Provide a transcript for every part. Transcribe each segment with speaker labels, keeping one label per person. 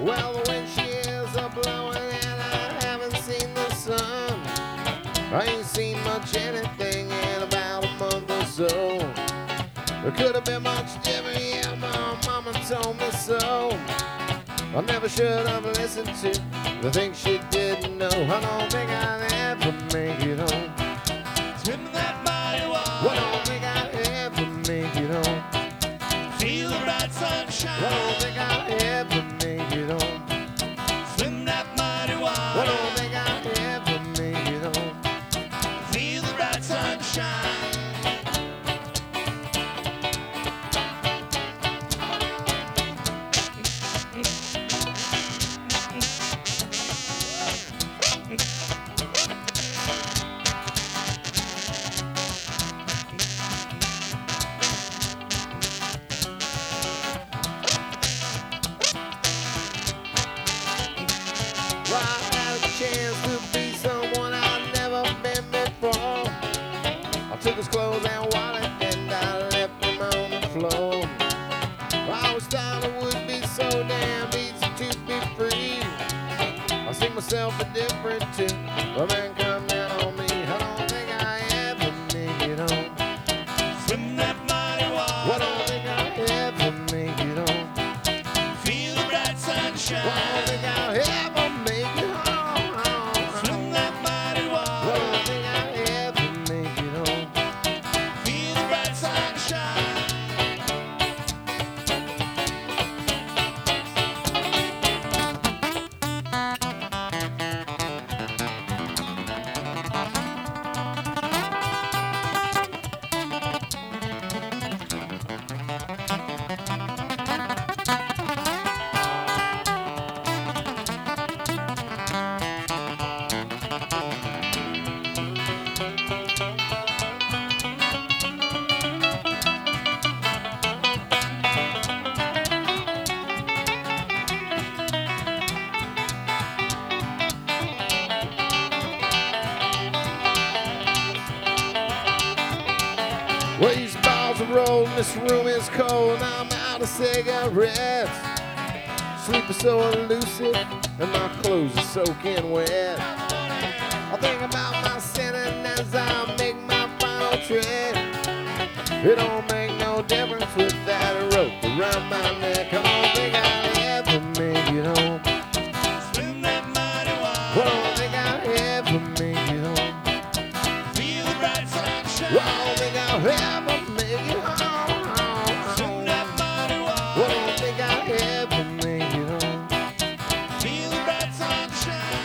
Speaker 1: Well, the wind she is a-blowing and I haven't seen the sun. I ain't seen much anything in about a month or so. There could have been much different, yeah, my mama told me so. I never should have listened to the things she didn't know. I don't think I'd ever make it home.
Speaker 2: Swim that mighty water.
Speaker 1: I don't think I'd ever make it home.
Speaker 2: Feel the bright sunshine.
Speaker 1: I don't think I'd ever make it home.
Speaker 2: Swim that mighty water.
Speaker 1: I don't think I'd ever make it home.
Speaker 2: Feel the bright sunshine.
Speaker 1: Well, I had a chance to be someone I'd never been before. I took his clothes and wallet and I left them on the floor. I always thought it would be so damn easy to be free. I see myself a different tune, but then come down on me. I don't think I ever make it home.
Speaker 2: Swim that mighty
Speaker 1: I
Speaker 2: water.
Speaker 1: don't think I ever make it home.
Speaker 2: Feel the bright
Speaker 1: I
Speaker 2: sunshine.
Speaker 1: don't think I'll ever make it home.
Speaker 2: Swim that mighty
Speaker 1: I
Speaker 2: water.
Speaker 1: don't think I'll ever make it home.
Speaker 2: Feel the bright sunshine.
Speaker 1: Well, these balls are rolling, this room is cold, and I'm out of cigarettes. Sleeping so elusive, and my clothes are soaking wet. I think about my sinning as I make my final trip. It don't make no difference with that rope around my neck. I don't think I'll ever make it home.
Speaker 2: Swim that mighty
Speaker 1: I
Speaker 2: water.
Speaker 1: don't think I'll ever make it home.
Speaker 2: Feel the bright
Speaker 1: I
Speaker 2: sunshine.
Speaker 1: don't think I'll ever make it home.
Speaker 2: Swim that mighty
Speaker 1: I
Speaker 2: water.
Speaker 1: don't think I'll ever make it home.
Speaker 2: Feel the bright sunshine.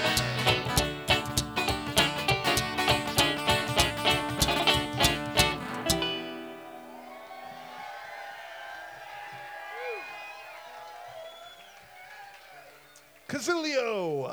Speaker 3: Kazilio.